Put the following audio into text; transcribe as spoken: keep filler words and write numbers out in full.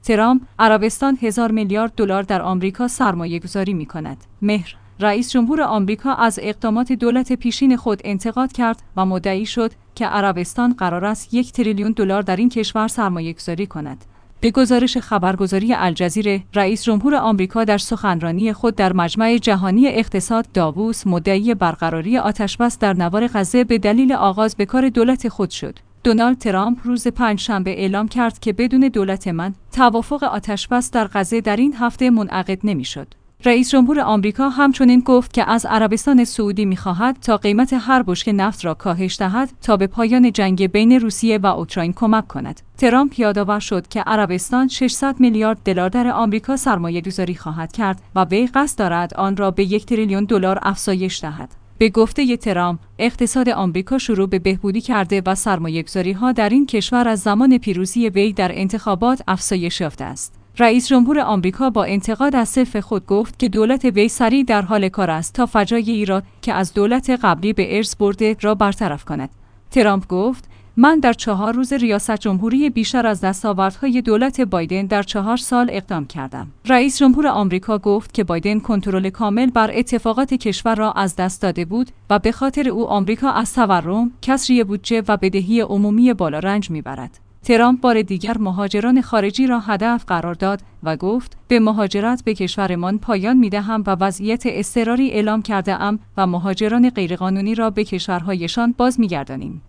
ترامپ: عربستان هزار میلیارد دلار در آمریکا سرمایه‌گذاری می‌کند. مهر: رئیس جمهور آمریکا از اقدامات دولت پیشین خود انتقاد کرد و مدعی شد که عربستان قرار است یک تریلیون دلار در این کشور سرمایه‌گذاری کند. به گزارش خبرگزاری الجزیره، رئیس جمهور آمریکا در سخنرانی خود در مجمع جهانی اقتصاد داووس مدعی برقراری آتش‌بس در نوار غزه به دلیل آغاز به کار دولت خود شد. دونالد ترامپ روز پنجشنبه اعلام کرد که بدون دولت من توافق آتش‌بس در غزه در این هفته منعقد نمی‌شد. رئیس جمهور آمریکا همچنین گفت که از عربستان سعودی می‌خواهد تا قیمت هر بشکه نفت را کاهش دهد تا به پایان جنگ بین روسیه و اوکراین کمک کند. ترامپ یادآور شد که عربستان ششصد میلیارد دلار در آمریکا سرمایه‌گذاری خواهد کرد و وی قصد دارد آن را به یک تریلیون دلار افزایش دهد. به گفته ترامپ، اقتصاد آمریکا شروع به بهبودی کرده و سرمایه‌گذاری‌ها در این کشور از زمان پیروزی وی در انتخابات افزایش یافته است. رئیس جمهور آمریکا با انتقاد از حلف خود گفت که دولت وی سریع در حال کار است تا فجایعی را که از دولت قبلی به ارث برده را برطرف کند. ترامپ گفت: من در چهار روز ریاست جمهوری بیشتر از دستاوردهای دولت بایدن در چهار سال اقدام کردم. رئیس جمهور آمریکا گفت که بایدن کنترل کامل بر اتفاقات کشور را از دست داده بود و به خاطر او آمریکا از تورم، کسری بودجه و بدهی عمومی بالا رنج میبرد. ترامپ بار دیگر مهاجران خارجی را هدف قرار داد و گفت: به مهاجرت به کشورمان پایان می‌دهم و وضعیت اضطراری اعلام کرده ام و مهاجران غیرقانونی را به کشورهایشان باز می‌گردانیم.